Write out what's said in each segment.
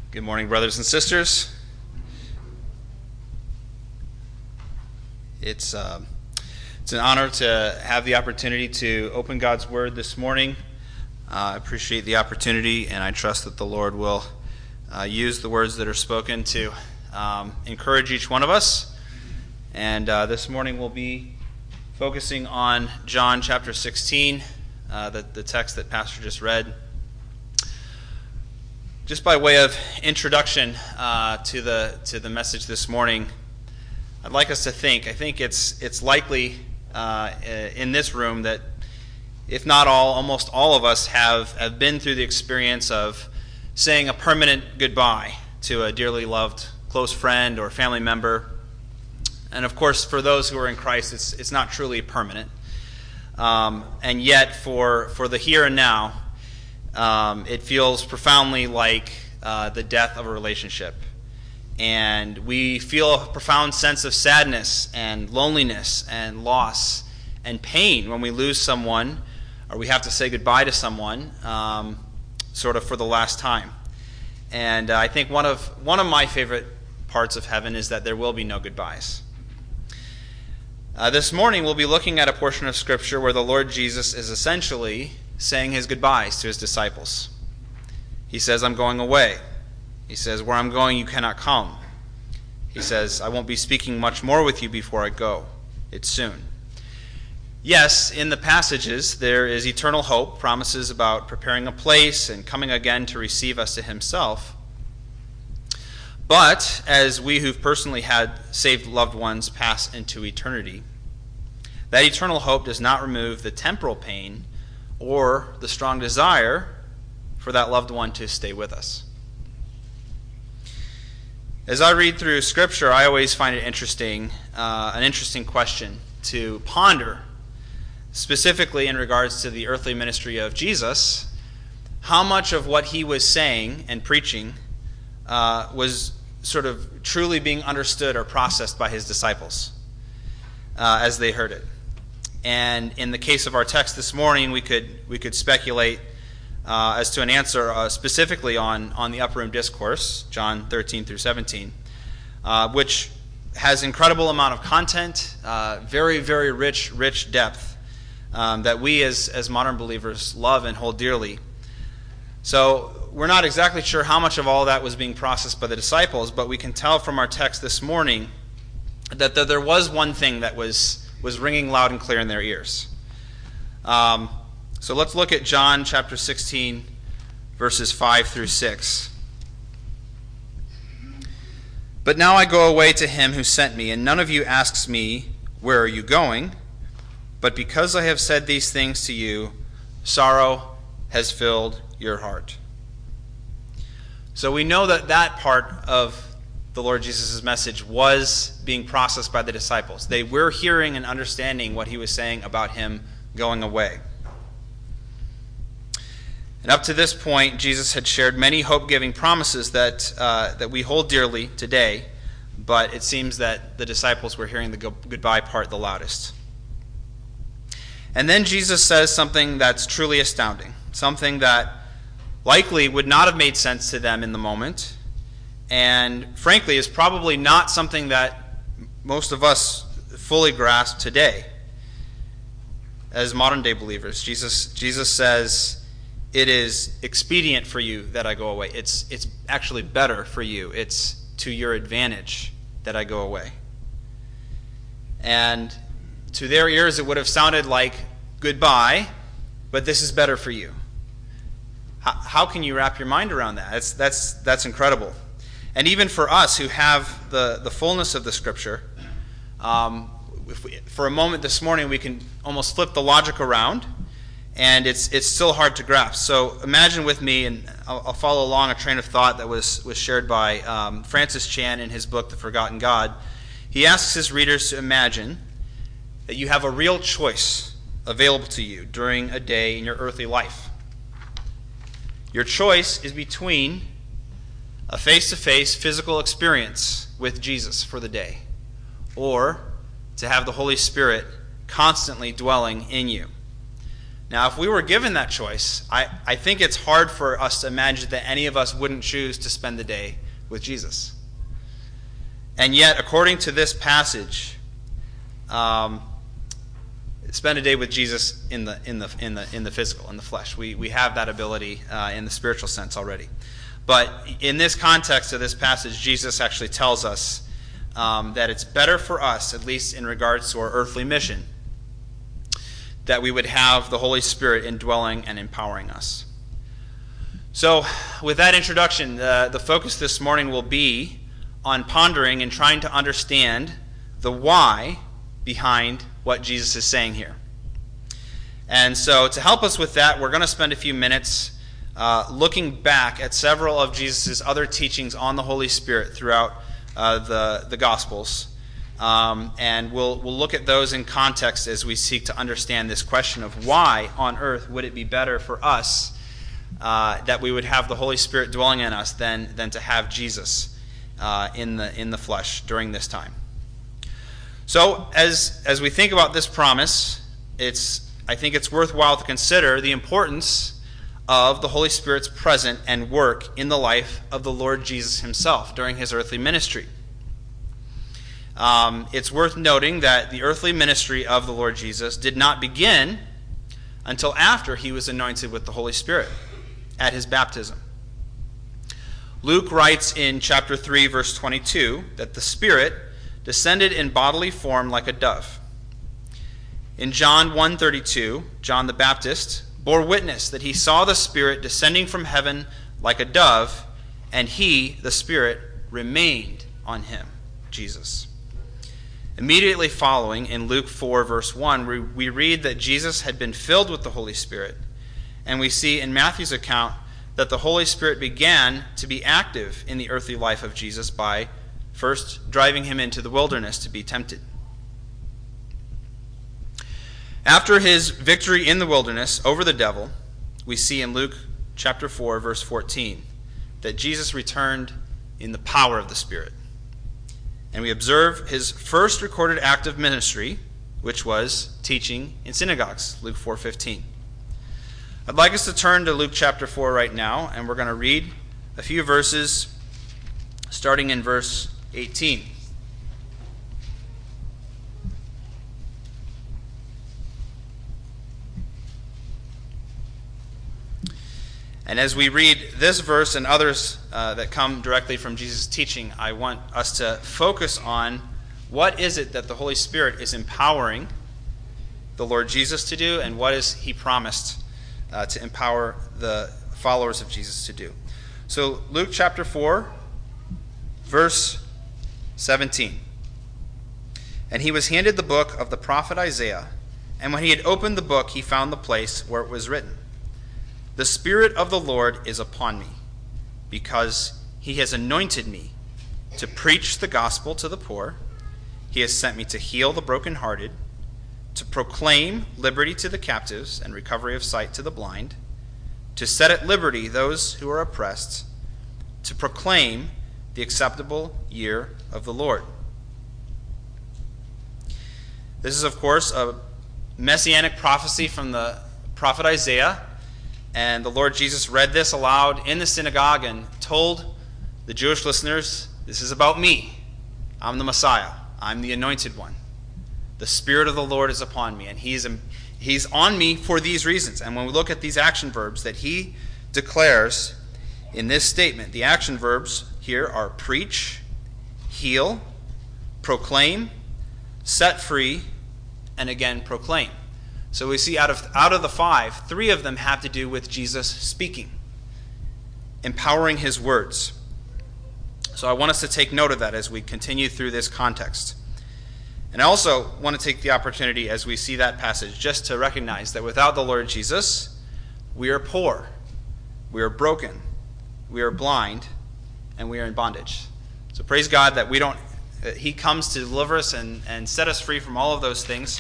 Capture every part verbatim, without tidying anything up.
Good morning, brothers and sisters. It's uh, it's an honor to have the opportunity to open God's Word this morning. Uh, I appreciate the opportunity, and I trust that the Lord will uh, use the words that are spoken to um, encourage each one of us. And uh, this morning we'll be focusing on John chapter sixteen, uh, the, the text that Pastor just read. Just by way of introduction uh, to the to the message this morning, I'd like us to think. I think it's it's likely uh, in this room that, if not all, almost all of us have, have been through the experience of saying a permanent goodbye to a dearly loved close friend or family member. And of course, for those who are in Christ, it's it's not truly permanent. Um, and yet, for for the here and now, Um, it feels profoundly like uh, the death of a relationship. And we feel a profound sense of sadness and loneliness and loss and pain when we lose someone or we have to say goodbye to someone um, sort of for the last time. And uh, I think one of, one of my favorite parts of heaven is that there will be no goodbyes. Uh, this morning we'll be looking at a portion of Scripture where the Lord Jesus is essentially saying his goodbyes to his disciples. He says, I'm going away. He says, where I'm going you cannot come. He says, I won't be speaking much more with you before I go. It's soon. Yes, in the passages there is eternal hope, promises about preparing a place and coming again to receive us to himself. But as we who've personally had saved loved ones pass into eternity, that eternal hope does not remove the temporal pain or the strong desire for that loved one to stay with us. As I read through Scripture, I always find it interesting, uh, an interesting question to ponder, specifically in regards to the earthly ministry of Jesus, how much of what he was saying and preaching uh, was sort of truly being understood or processed by his disciples uh, as they heard it. And in the case of our text this morning, we could we could speculate uh, as to an answer uh, specifically on, on the Upper Room Discourse, John thirteen through seventeen, uh, which has incredible amount of content, uh, very, very rich, rich depth um, that we as, as modern believers love and hold dearly. So we're not exactly sure how much of all that was being processed by the disciples, but we can tell from our text this morning that there was one thing that was was ringing loud and clear in their ears. Um, so let's look at John chapter sixteen, verses five through six. But now I go away to him who sent me, and none of you asks me, where are you going? But because I have said these things to you, sorrow has filled your heart. So we know that that part of the Lord Jesus' message was being processed by the disciples. They were hearing and understanding what he was saying about him going away. And up to this point, Jesus had shared many hope-giving promises that uh, that we hold dearly today, but it seems that the disciples were hearing the go- goodbye part the loudest. And then Jesus says something that's truly astounding, something that likely would not have made sense to them in the moment, and frankly is probably not something that most of us fully grasp today as modern day believers. Jesus Jesus says, it is expedient for you that I go away. It's it's actually better for you. It's to your advantage that I go away. And to their ears it would have sounded like goodbye, but this is better for you. How, how can you wrap your mind around that? That's that's that's incredible. And even for us who have the, the fullness of the Scripture, um, if we, for a moment this morning we can almost flip the logic around, and it's it's still hard to grasp. So imagine with me, and I'll, I'll follow along a train of thought that was, was shared by um, Francis Chan in his book, The Forgotten God. He asks his readers to imagine that you have a real choice available to you during a day in your earthly life. Your choice is between a face-to-face physical experience with Jesus for the day, or to have the Holy Spirit constantly dwelling in you. Now, if we were given that choice, I, I think it's hard for us to imagine that any of us wouldn't choose to spend the day with Jesus. And yet, according to this passage, um, spend a day with Jesus in the in the in the in the physical, in the flesh. We we have that ability uh, in the spiritual sense already. But in this context of this passage, Jesus actually tells us um, that it's better for us, at least in regards to our earthly mission, that we would have the Holy Spirit indwelling and empowering us. So, with that introduction, uh, the focus this morning will be on pondering and trying to understand the why behind what Jesus is saying here. And so, to help us with that, we're going to spend a few minutes uh, looking back at several of Jesus' other teachings on the Holy Spirit throughout uh, the, the Gospels. Um, and we'll we'll look at those in context as we seek to understand this question of why on earth would it be better for us uh, that we would have the Holy Spirit dwelling in us than than to have Jesus uh, in the in the flesh during this time. So as as we think about this promise, it's I think it's worthwhile to consider the importance of the Holy Spirit's presence and work in the life of the Lord Jesus himself during his earthly ministry. Um, it's worth noting that the earthly ministry of the Lord Jesus did not begin until after he was anointed with the Holy Spirit at his baptism. Luke writes in chapter three, verse twenty-two, that the Spirit descended in bodily form like a dove. In John one thirty-two, John the Baptist bore witness that he saw the Spirit descending from heaven like a dove, and he, the Spirit, remained on him, Jesus. Immediately following, in Luke four, verse one, we, we read that Jesus had been filled with the Holy Spirit, and we see in Matthew's account that the Holy Spirit began to be active in the earthly life of Jesus by first driving him into the wilderness to be tempted. After his victory in the wilderness over the devil, we see in Luke chapter four, verse fourteen, that Jesus returned in the power of the Spirit. And we observe his first recorded act of ministry, which was teaching in synagogues, Luke four fifteen. I'd like us to turn to Luke chapter four right now, and we're going to read a few verses starting in verse eighteen. And as we read this verse and others uh, that come directly from Jesus' teaching, I want us to focus on what is it that the Holy Spirit is empowering the Lord Jesus to do, and what is he promised uh, to empower the followers of Jesus to do. So Luke chapter four, verse seventeen. And he was handed the book of the prophet Isaiah, and when he had opened the book, he found the place where it was written, "The Spirit of the Lord is upon me, because he has anointed me to preach the gospel to the poor. He has sent me to heal the brokenhearted, to proclaim liberty to the captives and recovery of sight to the blind, to set at liberty those who are oppressed, to proclaim the acceptable year of the Lord." This is, of course, a messianic prophecy from the prophet Isaiah. And the Lord Jesus read this aloud in the synagogue and told the Jewish listeners, this is about me. I'm the Messiah. I'm the anointed one. The Spirit of the Lord is upon me, and he's, he's on me for these reasons. And when we look at these action verbs that he declares in this statement, the action verbs here are preach, heal, proclaim, set free, and again proclaim. So we see out of out of the five, three of them have to do with Jesus speaking, empowering his words. So I want us to take note of that as we continue through this context. And I also want to take the opportunity as we see that passage just to recognize that without the Lord Jesus, we are poor, we are broken, we are blind, and we are in bondage. So praise God that we don't, that he comes to deliver us and, and set us free from all of those things.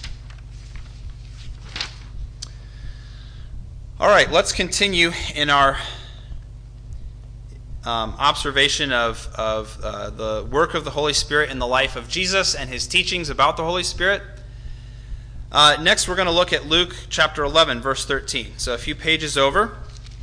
All right, let's continue in our um, observation of, of uh, the work of the Holy Spirit in the life of Jesus and his teachings about the Holy Spirit. Uh, next, we're going to look at Luke chapter eleven, verse thirteen. So a few pages over.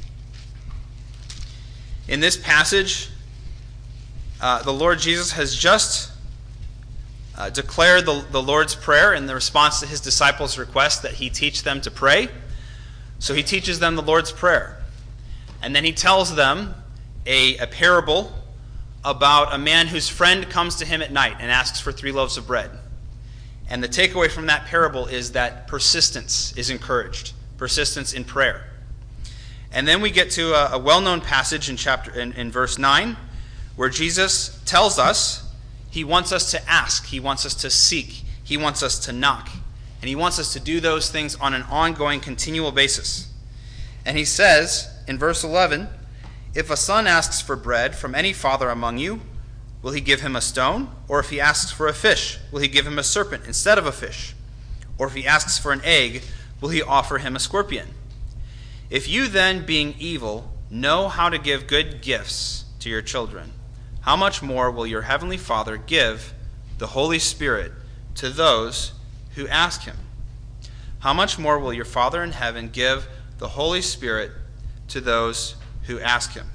In this passage, uh, the Lord Jesus has just uh, declared the, the Lord's Prayer in the response to his disciples' request that he teach them to pray. So he teaches them the Lord's Prayer. And then he tells them a, a parable about a man whose friend comes to him at night and asks for three loaves of bread. And the takeaway from that parable is that persistence is encouraged, persistence in prayer. And then we get to a, a well-known passage in chapter in, in verse nine, where Jesus tells us he wants us to ask, he wants us to seek, he wants us to knock, and he wants us to do those things on an ongoing, continual basis. And he says in verse eleven, "If a son asks for bread from any father among you, will he give him a stone? Or if he asks for a fish, will he give him a serpent instead of a fish? Or if he asks for an egg, will he offer him a scorpion? If you then, being evil, know how to give good gifts to your children, how much more will your heavenly Father give the Holy Spirit to those who ask him?" How much more will your Father in heaven give the Holy Spirit to those who ask him?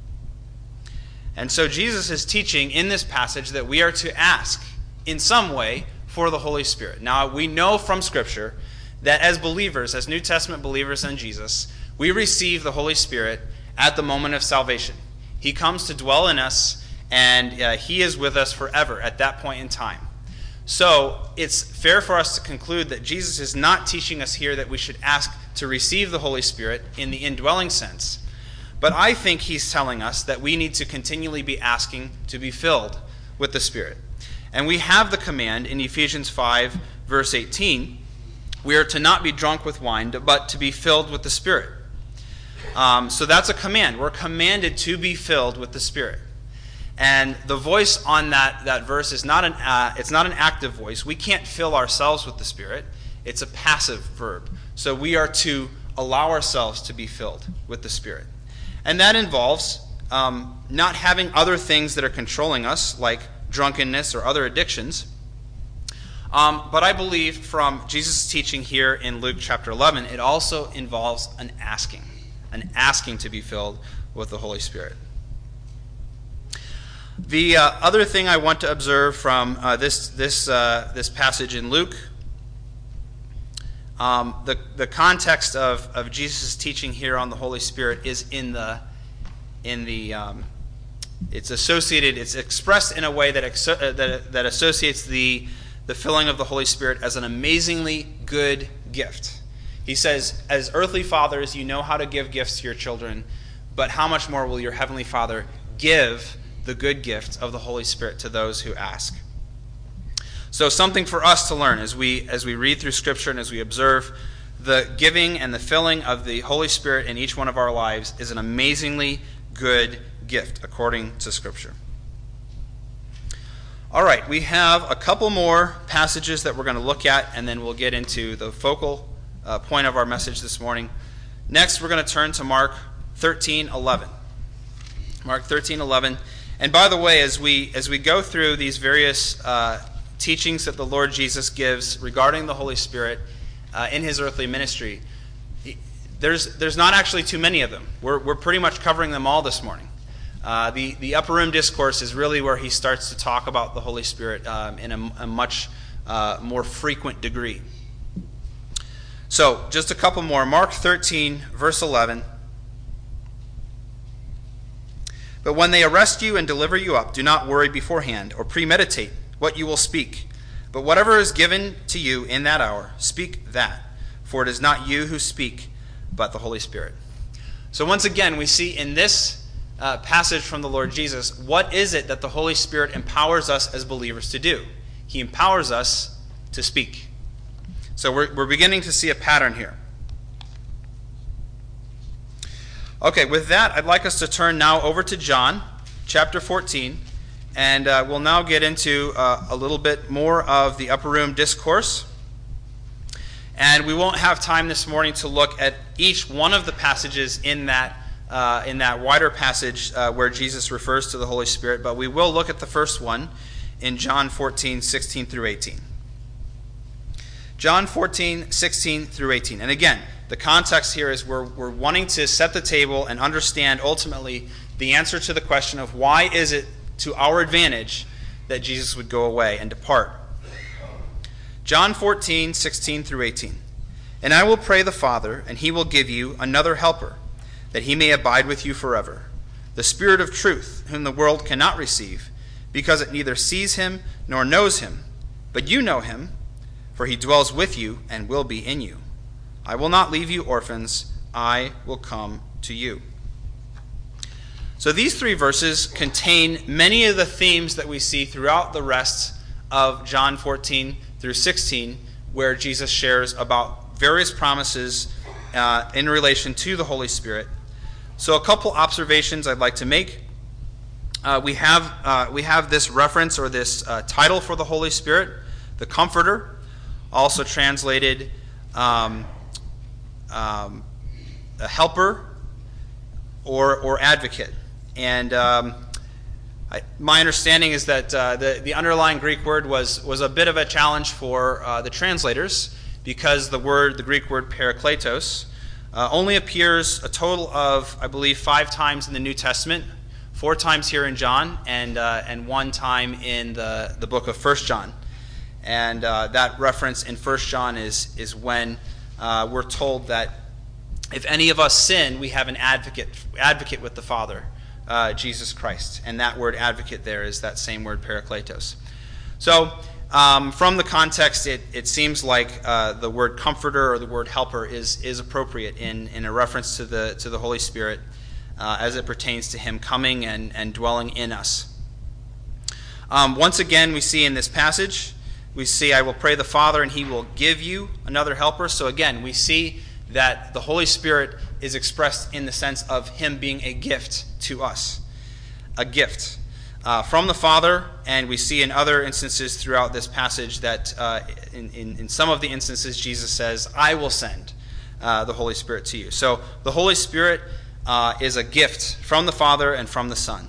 And so Jesus is teaching in this passage that we are to ask in some way for the Holy Spirit. Now, we know from Scripture that as believers, as New Testament believers in Jesus, we receive the Holy Spirit at the moment of salvation. He comes to dwell in us, and uh, he is with us forever at that point in time. So it's fair for us to conclude that Jesus is not teaching us here that we should ask to receive the Holy Spirit in the indwelling sense. But I think he's telling us that we need to continually be asking to be filled with the Spirit. And we have the command in Ephesians five, verse eighteen. We are to not be drunk with wine, but to be filled with the Spirit. Um, so that's a command. We're commanded to be filled with the Spirit. And the voice on that, that verse is not an uh, it's not an active voice. We can't fill ourselves with the Spirit. It's a passive verb. So we are to allow ourselves to be filled with the Spirit. And that involves um, not having other things that are controlling us, like drunkenness or other addictions. Um, but I believe from Jesus' teaching here in Luke chapter eleven, it also involves an asking, an asking to be filled with the Holy Spirit. The uh, other thing I want to observe from uh, this this uh, this passage in Luke, um, the the context of, of Jesus' teaching here on the Holy Spirit is in the in the um, it's associated it's expressed in a way that exo- uh, that that associates the the filling of the Holy Spirit as an amazingly good gift. He says, "As earthly fathers, you know how to give gifts to your children, but how much more will your heavenly Father give the good gift of the Holy Spirit to those who ask?" So something for us to learn as we as we read through Scripture and as we observe the giving and the filling of the Holy Spirit in each one of our lives is an amazingly good gift according to Scripture. All right, we have a couple more passages that we're going to look at, and then we'll get into the focal uh, point of our message this morning. Next, we're going to turn to Mark thirteen eleven. Mark thirteen eleven. And by the way, as we as we go through these various uh, teachings that the Lord Jesus gives regarding the Holy Spirit uh, in his earthly ministry, he, there's there's not actually too many of them. We're we're pretty much covering them all this morning. Uh, the the Upper Room Discourse is really where he starts to talk about the Holy Spirit um, in a, a much uh, more frequent degree. So just a couple more. Mark thirteen, verse eleven. "But when they arrest you and deliver you up, do not worry beforehand or premeditate what you will speak. But whatever is given to you in that hour, speak that. For it is not you who speak, but the Holy Spirit." So once again, we see in this uh, passage from the Lord Jesus, what is it that the Holy Spirit empowers us as believers to do? He empowers us to speak. So we're, we're beginning to see a pattern here. Okay, with that, I'd like us to turn now over to John, chapter fourteen, and uh, we'll now get into uh, a little bit more of the Upper Room Discourse. And we won't have time this morning to look at each one of the passages in that uh, in that wider passage uh, where Jesus refers to the Holy Spirit, but we will look at the first one in John fourteen, sixteen through eighteen. John fourteen, sixteen through eighteen. And again, the context here is we're, we're wanting to set the table and understand ultimately the answer to the question of why is it to our advantage that Jesus would go away and depart. John fourteen, sixteen through eighteen. And I will pray the Father, and he will give you another helper, that he may abide with you forever, the Spirit of truth, whom the world cannot receive, because it neither sees him nor knows him. But you know him, for he dwells with you and will be in you. I will not leave you orphans, I will come to you. So these three verses contain many of the themes that we see throughout the rest of John fourteen through sixteen, where Jesus shares about various promises uh, in relation to the Holy Spirit. So a couple observations I'd like to make. Uh, we have uh, we have this reference or this uh, title for the Holy Spirit, the Comforter, also translated um, um, a helper or or advocate. And um, I, my understanding is that uh, the, the underlying Greek word was, was a bit of a challenge for uh, the translators, because the word, the Greek word parakletos, uh, only appears a total of, I believe, five times in the New Testament, four times here in John, and uh, and one time in the, the book of First John. And uh, that reference in First John is, is when uh, we're told that if any of us sin, we have an advocate advocate with the Father, Uh, Jesus Christ. And that word advocate there is that same word parakletos. So um, from the context, it, it seems like uh, the word comforter or the word helper is is appropriate in, in a reference to the to the Holy Spirit uh, as it pertains to him coming and, and dwelling in us. Um, once again, we see in this passage, we see, I will pray the Father and he will give you another helper. So again, we see that the Holy Spirit is expressed in the sense of him being a gift to us. A gift uh, from the Father, and we see in other instances throughout this passage that uh, in, in, in some of the instances Jesus says, I will send uh, the Holy Spirit to you. So the Holy Spirit uh, is a gift from the Father and from the Son.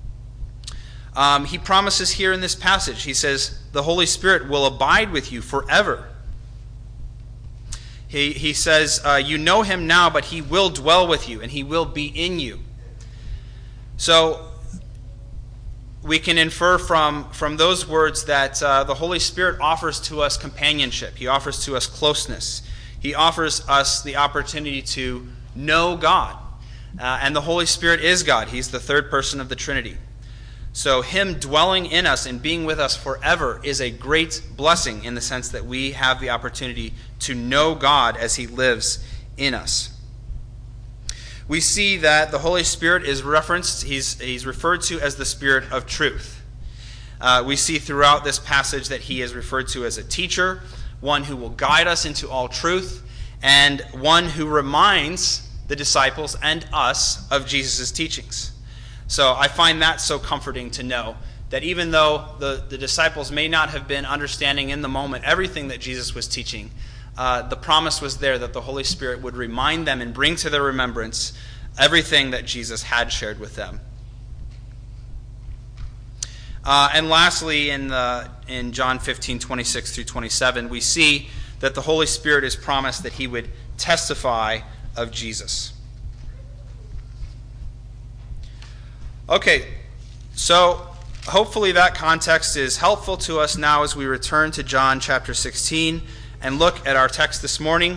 Um, he promises here in this passage, he says, the Holy Spirit will abide with you forever. He, he says, uh, you know him now, but he will dwell with you, and he will be in you. So we can infer from, from those words that uh, the Holy Spirit offers to us companionship. He offers to us closeness. He offers us the opportunity to know God. Uh, and the Holy Spirit is God. He's the third person of the Trinity. So him dwelling in us and being with us forever is a great blessing in the sense that we have the opportunity to know God as he lives in us. We see that the Holy Spirit is referenced, he's, he's referred to as the Spirit of truth. Uh, we see throughout this passage that he is referred to as a teacher, one who will guide us into all truth, and one who reminds the disciples and us of Jesus' teachings. So I find that so comforting to know that even though the, the disciples may not have been understanding in the moment everything that Jesus was teaching, uh, the promise was there that the Holy Spirit would remind them and bring to their remembrance everything that Jesus had shared with them. Uh, and lastly, in, the, in John fifteen, twenty-six through twenty-seven, we see that the Holy Spirit is promised that he would testify of Jesus. Okay, so hopefully that context is helpful to us now as we return to John chapter sixteen and look at our text this morning,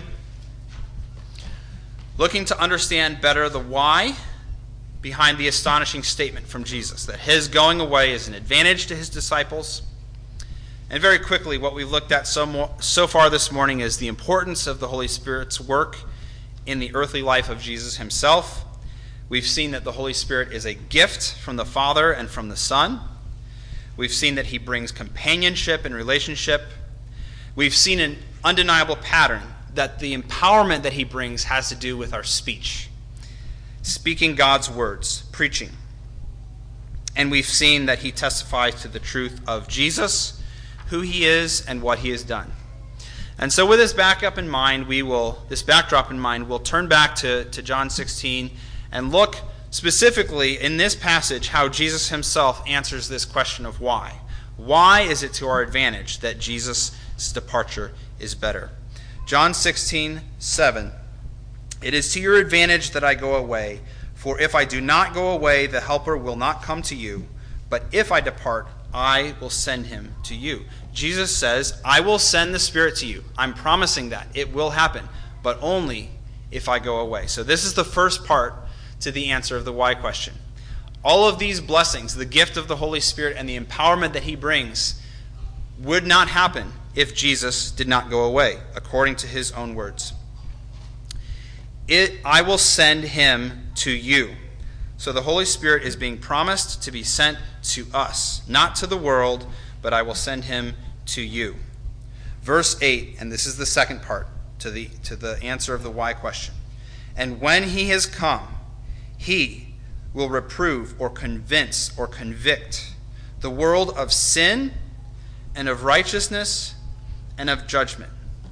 looking to understand better the why behind the astonishing statement from Jesus, that his going away is an advantage to his disciples. And very quickly, what we've looked at so, more, so far this morning is the importance of the Holy Spirit's work in the earthly life of Jesus himself. We've seen that the Holy Spirit is a gift from the Father and from the Son. We've seen that he brings companionship and relationship. We've seen an undeniable pattern that the empowerment that he brings has to do with our speech, speaking God's words, preaching. And we've seen that he testifies to the truth of Jesus, who he is, and what he has done. And so with this backup in mind, we will, this backdrop in mind, we'll turn back to, to John sixteen and look specifically in this passage how Jesus himself answers this question of why. Why is it to our advantage that Jesus' departure is better. John sixteen seven. It is to your advantage that I go away, for if I do not go away, the Helper will not come to you. But if I depart, I will send him to you. Jesus says, I will send the Spirit to you. I'm promising that. It will happen, but only if I go away. So this is the first part to the answer of the why question. All of these blessings, the gift of the Holy Spirit and the empowerment that he brings, would not happen if Jesus did not go away, according to his own words. It, I will send him to you. So the Holy Spirit is being promised to be sent to us, not to the world, but I will send him to you. Verse eight, and this is the second part to the, to the answer of the why question. And when he has come, he will reprove or convince or convict the world of sin and of righteousness and of judgment.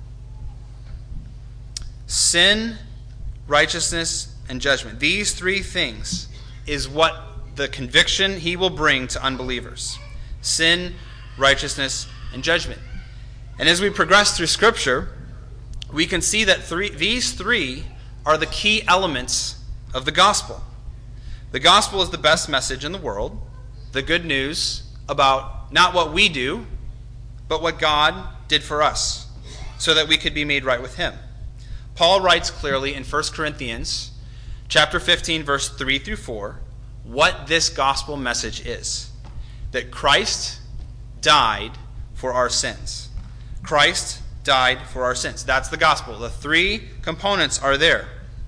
Sin, righteousness, and judgment. These three things is what the conviction he will bring to unbelievers. Sin, righteousness, and judgment. And as we progress through Scripture, we can see that three, these three are the key elements of the gospel. The gospel is the best message in the world, the good news about not what we do, but what God did for us, so that we could be made right with him. Paul writes clearly in First Corinthians chapter fifteen, verse three through four, what this gospel message is. That Christ died for our sins. Christ died for our sins. That's the gospel. The three components are there.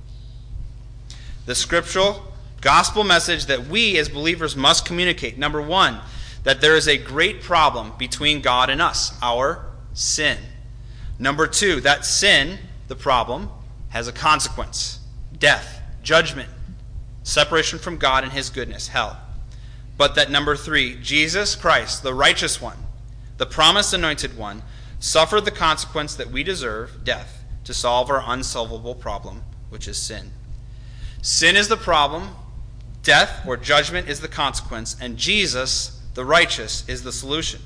The scriptural gospel message that we as believers must communicate. Number one, that there is a great problem between God and us, our sin. Number two, that sin, the problem, has a consequence. Death, judgment, separation from God and his goodness, hell. But that number three, Jesus Christ, the righteous one, the promised anointed one, suffered the consequence that we deserve, death, to solve our unsolvable problem, which is sin. Sin is the problem, death or judgment is the consequence, and Jesus, the righteous, is the solution.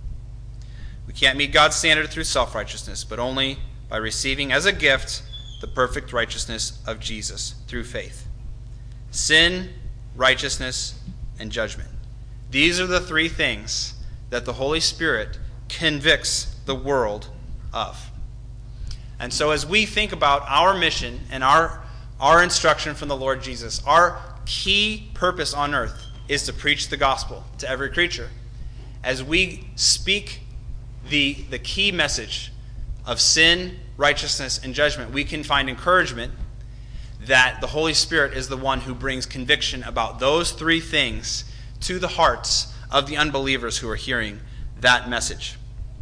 We can't meet God's standard through self-righteousness, but only by receiving as a gift the perfect righteousness of Jesus through faith. Sin, righteousness, and judgment. These are the three things that the Holy Spirit convicts the world of. And so as we think about our mission and our, our instruction from the Lord Jesus, our key purpose on earth is to preach the gospel to every creature. As we speak the, the key message of sin, righteousness, and judgment, we can find encouragement that the Holy Spirit is the one who brings conviction about those three things to the hearts of the unbelievers who are hearing that message.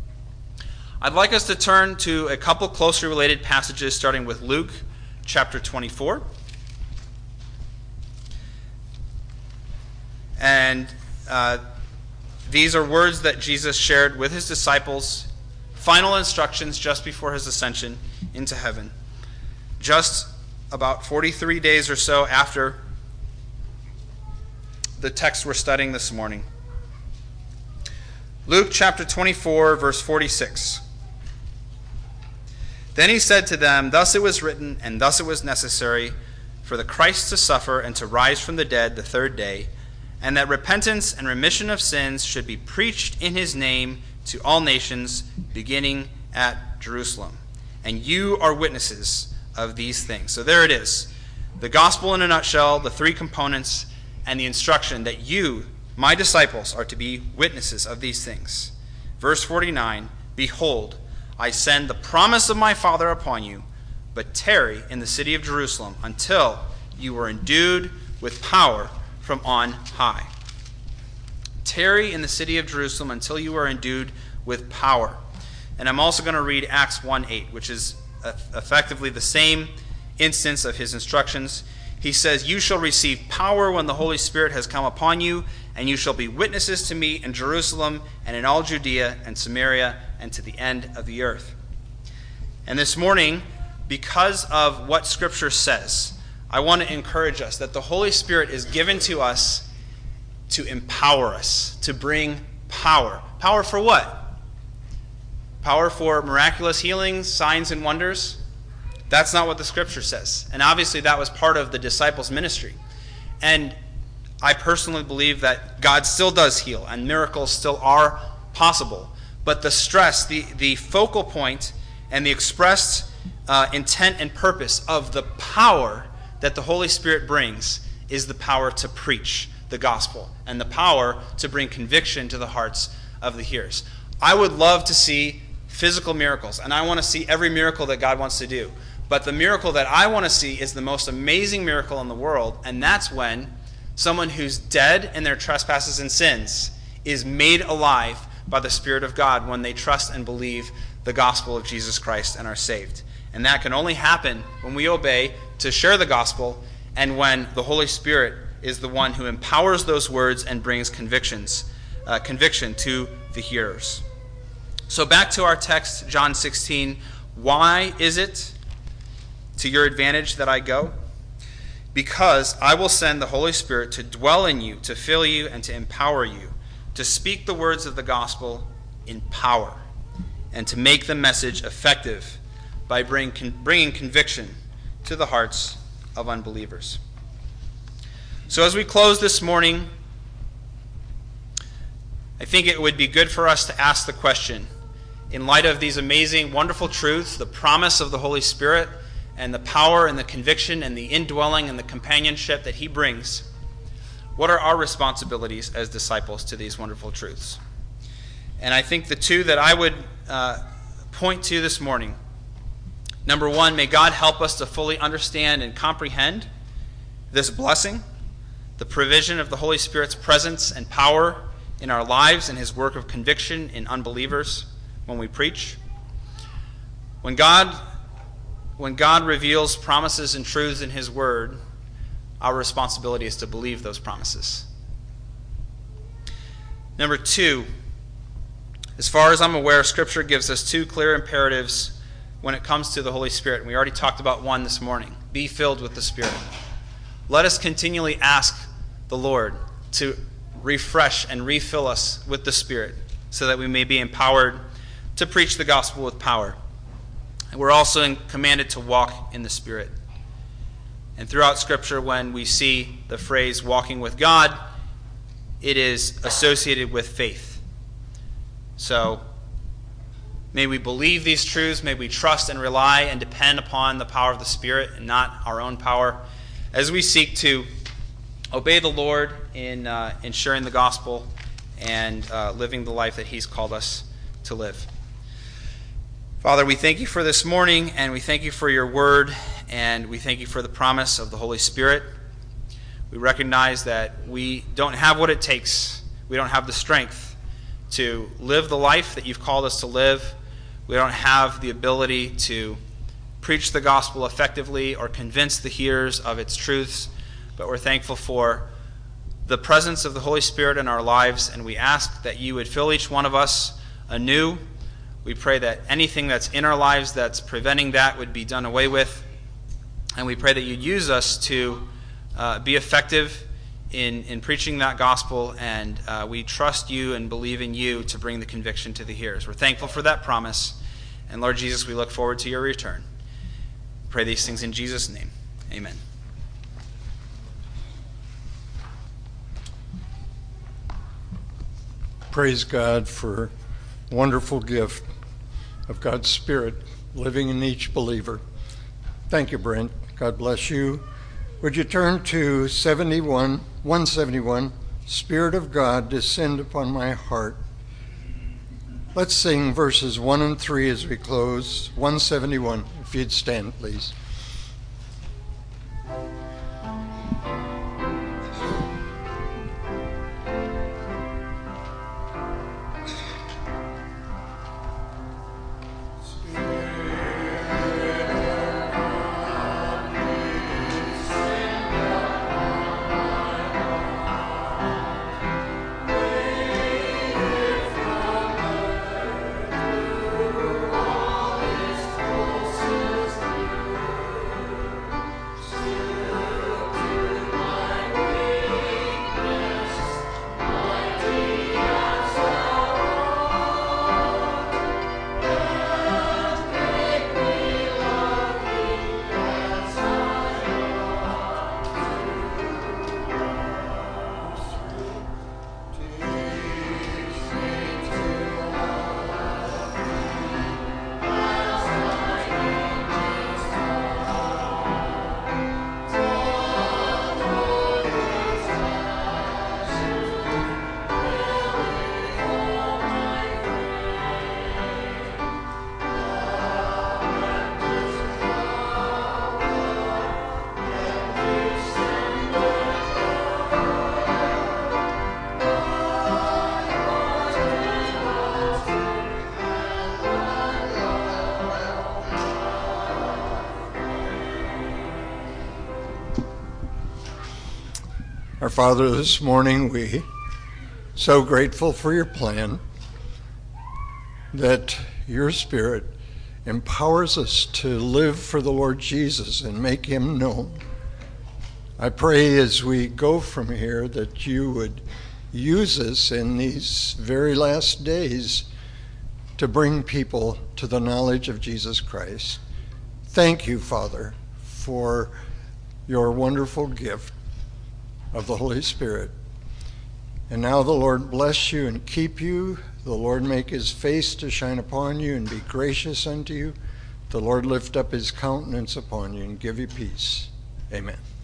I'd like us to turn to a couple closely related passages, starting with Luke chapter twenty-four. And uh, these are words that Jesus shared with his disciples, final instructions just before his ascension into heaven. Just about forty-three days or so after the text we're studying this morning. Luke chapter twenty-four, verse forty-six. Then he said to them, thus it was written, and thus it was necessary for the Christ to suffer and to rise from the dead the third day, and that repentance and remission of sins should be preached in his name to all nations, beginning at Jerusalem. And you are witnesses of these things. So there it is. The gospel in a nutshell, the three components, and the instruction that you, my disciples, are to be witnesses of these things. Verse forty-nine, behold, I send the promise of my Father upon you, but tarry in the city of Jerusalem until you are endued with power from on high. Tarry in the city of Jerusalem until you are endued with power. And I'm also going to read Acts one eight, which is effectively the same instance of his instructions. He says, you shall receive power when the Holy Spirit has come upon you, and you shall be witnesses to me in Jerusalem and in all Judea and Samaria and to the end of the earth. And this morning, because of what Scripture says, I want to encourage us that the Holy Spirit is given to us to empower us, to bring power. Power for what? power for miraculous healings, signs, and wonders. That's not what the Scripture says. And obviously that was part of the disciples' ministry. And I personally believe that God still does heal and miracles still are possible. But the stress, the, the focal point, and the expressed uh, intent and purpose of the power that the Holy Spirit brings is the power to preach the gospel and the power to bring conviction to the hearts of the hearers. I would love to see physical miracles, and I want to see every miracle that God wants to do. But the miracle that I want to see is the most amazing miracle in the world, and that's when someone who's dead in their trespasses and sins is made alive by the Spirit of God when they trust and believe the gospel of Jesus Christ and are saved. And that can only happen when we obey to share the gospel and when the Holy Spirit is the one who empowers those words and brings convictions, uh, conviction to the hearers. So back to our text, John sixteen. Why is it to your advantage that I go? Because I will send the Holy Spirit to dwell in you, to fill you, and to empower you, to speak the words of the gospel in power, and to make the message effective by bring, con, bringing conviction to the hearts of unbelievers. So as we close this morning, I think it would be good for us to ask the question, in light of these amazing, wonderful truths, the promise of the Holy Spirit, and the power and the conviction and the indwelling and the companionship that he brings, what are our responsibilities as disciples to these wonderful truths? And I think the two that I would uh, point to this morning, number one, may God help us to fully understand and comprehend this blessing, the provision of the Holy Spirit's presence and power in our lives and his work of conviction in unbelievers when we preach. When God, when God reveals promises and truths in his word, our responsibility is to believe those promises. Number two, as far as I'm aware, Scripture gives us two clear imperatives when it comes to the Holy Spirit. And we already talked about one this morning. Be filled with the Spirit. Let us continually ask the Lord to refresh and refill us with the Spirit so that we may be empowered to preach the gospel with power. And we're also in, commanded to walk in the Spirit. And throughout Scripture, when we see the phrase walking with God, it is associated with faith. So may we believe these truths, may we trust and rely and depend upon the power of the Spirit and not our own power as we seek to obey the Lord in, uh, in sharing the gospel and uh, living the life that he's called us to live. Father, we thank you for this morning, and we thank you for your word, and we thank you for the promise of the Holy Spirit. We recognize that we don't have what it takes. We don't have the strength to live the life that you've called us to live. We don't have the ability to preach the gospel effectively or convince the hearers of its truths, but we're thankful for the presence of the Holy Spirit in our lives, and we ask that you would fill each one of us anew. We pray that anything that's in our lives that's preventing that would be done away with. And we pray that you'd use us to uh, be effective in, in preaching that gospel. And uh, we trust you and believe in you to bring the conviction to the hearers. We're thankful for that promise. And Lord Jesus, we look forward to your return. We pray these things in Jesus' name. Amen. Praise God for a wonderful gift of God's Spirit living in each believer. Thank you, Brent. God bless you. Would you turn to seventy-one, one seventy-one, Spirit of God, descend upon my heart. Let's sing verses one and three as we close. one seventy-one, if you'd stand, please. Our Father, this morning we so grateful for your plan that your Spirit empowers us to live for the Lord Jesus and make him known. I pray as we go from here that you would use us in these very last days to bring people to the knowledge of Jesus Christ. Thank you, Father, for your wonderful gift of the Holy Spirit. And now the Lord bless you and keep you. The Lord make his face to shine upon you and be gracious unto you. The Lord lift up his countenance upon you and give you peace. Amen.